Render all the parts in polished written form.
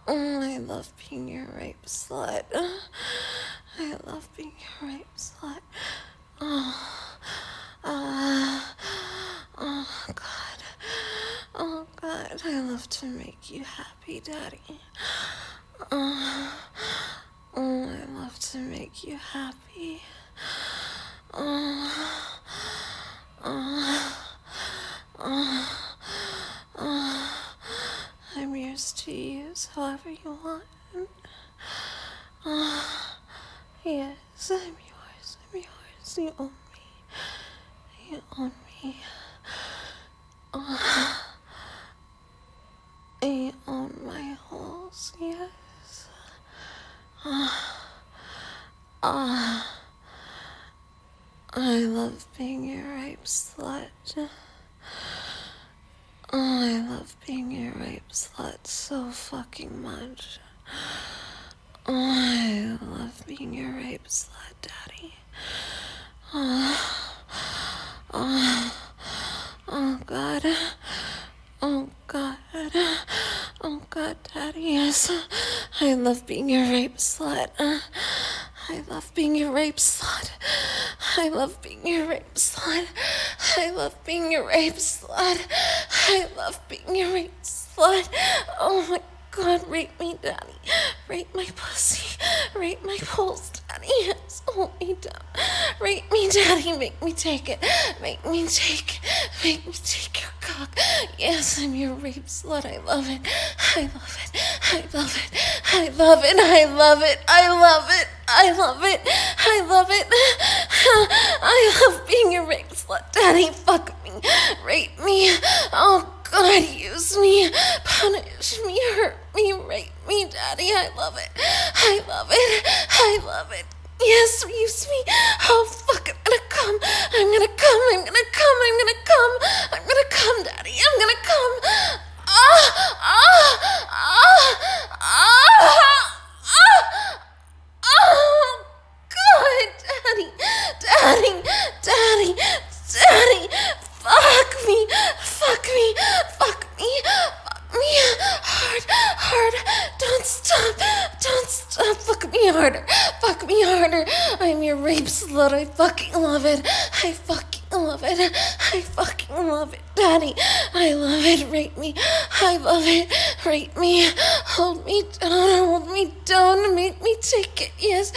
I love being your rape slut. I love being your rape slut. Oh, oh God. Oh God, I love to make you happy, Daddy. I love to make you happy. I'm yours to use however you want. Yes, I'm yours. I'm yours. You own me. You own me. You own my holes. Yes. I love being your rape slut. I love being your rape slut so fucking much. I love being your rape slut, Daddy. Oh God. Oh God. Oh God, Daddy, yes. I love being your rape slut. I love being your rape slut. I love being your rape slut. I love being your rape slut. I love being your rape slut. Oh my God, rape me, Daddy. Rape my pussy. Rape my balls, Daddy. Yes, hold me down. Rape me, Daddy. Make me take it. Make me take your cock. Yes, I'm your rape slut. I love it. I love it. I love it. I love it. I love it. I love it. I love it. I love it. I love being your rape slut, Daddy. Fuck me. Rape me. Oh God, use me. Punish me. Hurt me. Rape me, Daddy. I love it. I love it. I love it. Yes, use me. Oh fuck, I'm gonna come. I'm gonna come. I'm gonna come. I'm gonna come. I'm gonna come, Daddy. I'm gonna come. Oh God, Daddy, Daddy, Daddy, Daddy, fuck me, fuck me, fuck me, fuck me, hard, don't stop, fuck me harder, I'm your rape slut, I fucking love it, I fucking love it, Daddy, I love it, rape me, I love it, rape me, hold me down, make me take it, yes,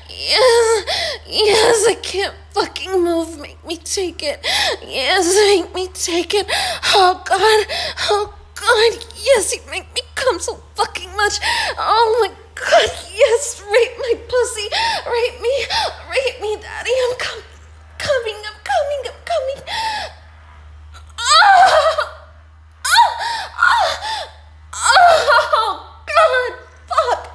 I can't fucking move, make me take it, yes, make me take it, oh God, yes, you make me come so fucking much, oh my God, yes, rape my pussy, rape me, Daddy, I'm coming, I'm coming, oh God, fuck,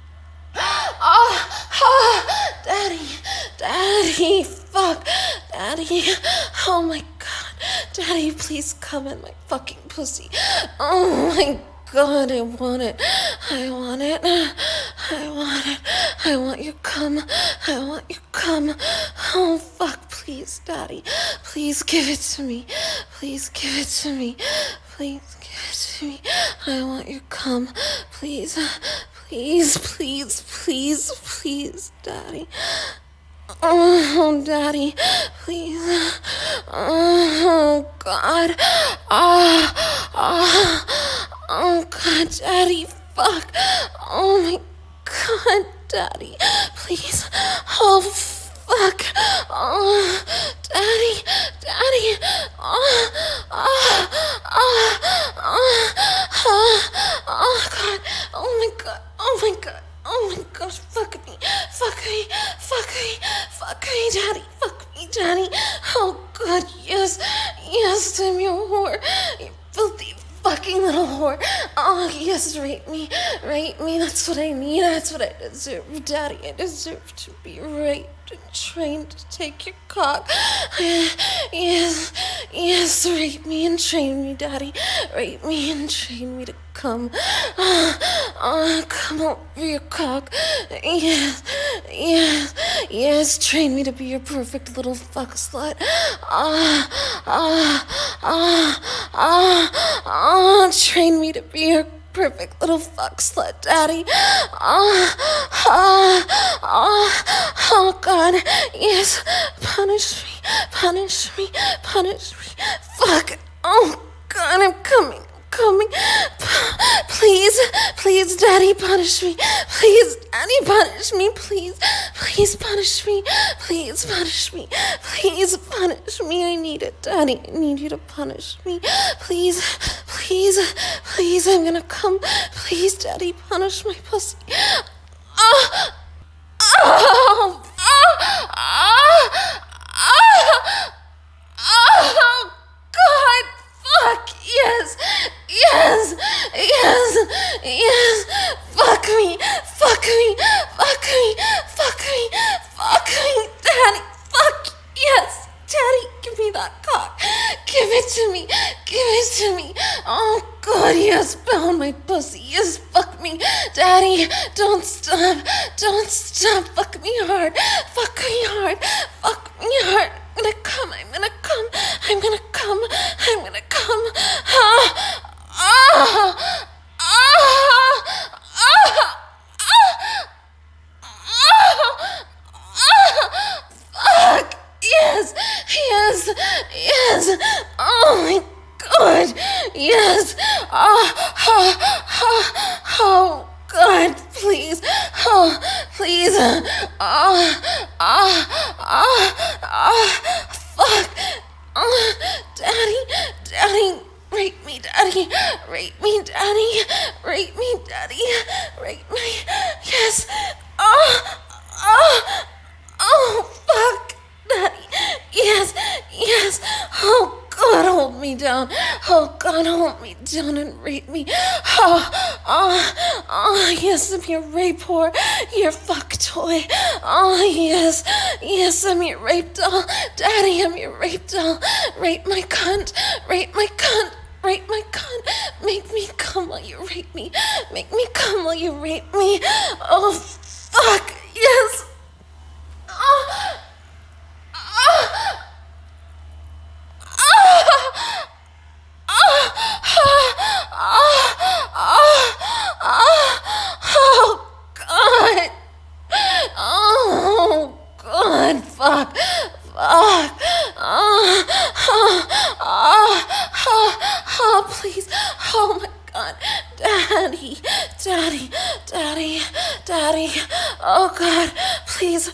Daddy, fuck, Daddy, oh my God, Daddy, please come in my fucking pussy, oh my God, I want it, I want your cum, oh fuck, please, Daddy, please give it to me, I want your cum, please, Daddy. Oh, Daddy, please. Oh, God. Oh, God, Daddy, fuck. Oh, my God, Daddy, please. Oh, fuck. Oh, Daddy. Oh, God. Oh, my God. Fuck me, Daddy. Oh, God, yes, I'm your whore. You filthy fucking little whore. Oh, yes, rape me. That's what I need. That's what I deserve, Daddy. I deserve to be raped and trained to take your cock. Yes, rape me and train me, Daddy. Rape me and train me to come. Come over your cock. Yes, train me to be your perfect little fuck slut. Train me to be your perfect little fuck slut, Daddy. Oh, God, yes, punish me, punish me, punish me, fuck, oh, God, I'm coming. Please, please, Daddy, punish me. Please, Daddy, punish me. Please, please punish me. Please punish me. Please punish me. I need it, Daddy. I need you to punish me. Please, please, please, I'm gonna come. Please, Daddy, punish my pussy. Oh, oh, oh, oh, oh, God. Fuck, yes, yes, yes, yes, fuck me, fuck me, fuck me, fuck me, fuck me, Daddy, fuck, yes, Daddy, give me that cock, give it to me, give it to me, oh God, yes, pound my pussy, yes, fuck me, Daddy, don't stop, fuck me hard, fuck me hard, fuck me hard. I'm gonna come, I'm gonna come, I'm gonna come, I'm gonna come. Fuck, yes, yes, yes, oh my God, yes, oh God, please, oh, please, fuck, Daddy, rape me, Daddy, rape me, Daddy, rape me, Daddy, rape me, yes, fuck, Daddy, yes, yes, oh God, hold me down, oh God, hold me down and rape me, yes, I'm your rape whore, your fuck toy, oh yes, yes, I'm your rape doll, Daddy, I'm your rape doll, rape my cunt, rape my cunt, rape my cunt, make me come while you rape me, make me come while you rape me, oh fuck, yes, oh God, fuck, please, oh my God, Daddy, oh God, please,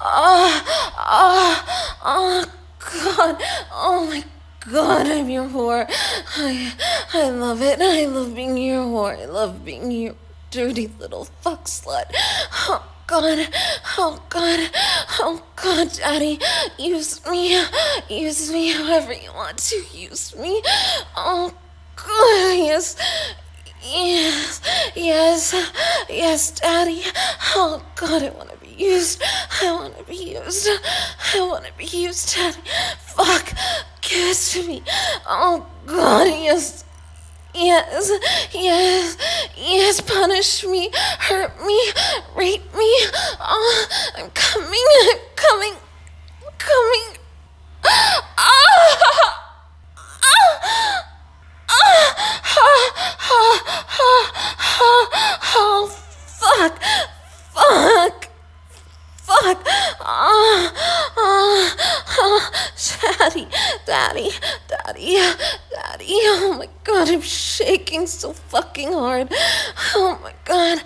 oh God, oh my God, I'm your whore, I love it, I love being your whore, I love being your dirty little fuck slut, oh God, oh God, oh God, Daddy, use me however you want to use me, oh God, yes, Daddy, oh God, I want to be used, Daddy, fuck, give it to me, oh God, yes, punish me, hurt me, rape me, oh, I'm coming, oh, fuck, Daddy, oh my God, I'm shaking so fucking hard, oh my God,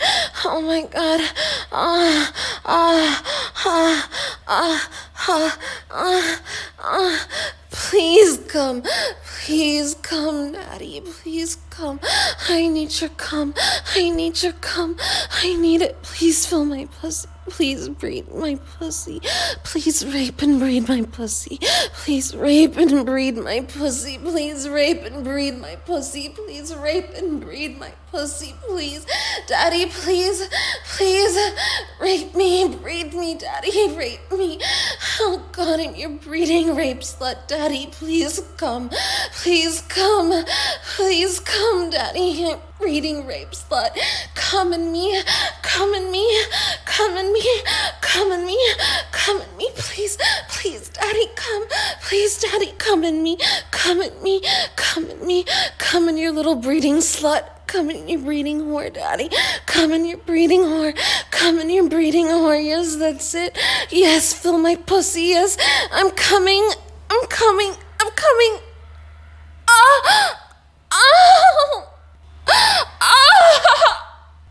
please come, Daddy, please come, I need your cum, I need it, please fill my pussy, please breed my pussy, please rape and breed my pussy, please rape and breed my pussy, please rape and breed my pussy, please rape and breed my pussy, please, Daddy, please, rape me, breed me, Daddy, rape me, oh God, I'm your breeding rape slut, Daddy, please come, Come, Daddy, reading rape slut. Come in me, come in me, come in me, come in me, come in me, please, please, Daddy, come, please, Daddy, come in me, come in me, come in me, come in your little breeding slut. Come in your breeding whore, Daddy. Come in your breeding whore. Come in your breeding whore. Yes, that's it. Yes, fill my pussy. Yes, I'm coming. I'm coming. I'm coming. Ah! Ah! Ah!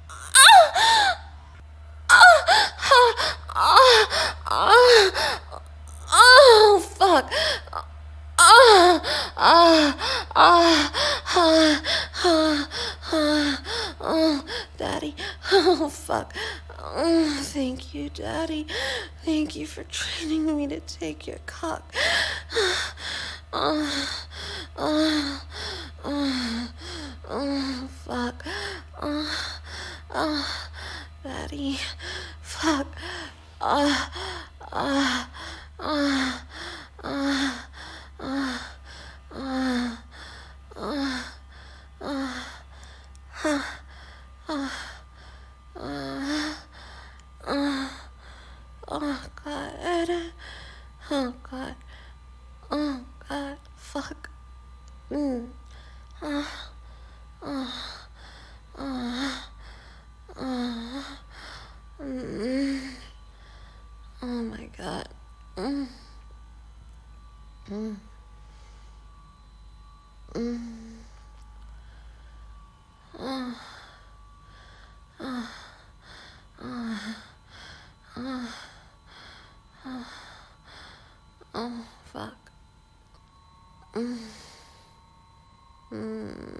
Oh, fuck. Ah, ah, ah, ah, ah, ah, oh, Daddy. Oh, fuck. Oh, thank you, Daddy. Thank you for training me to take your cock. Oh, oh, oh, oh, fuck. Oh, oh, Daddy. Fuck. Ah, ah, ah, ah. Oh God. Oh God. Oh God. Fuck. Mm. Oh. Oh. Oh. Oh. Mm. Oh my God. Mm. Mm. Mm. Oh. Oh. Oh. Oh. Oh. Fuck. Mm. Mm.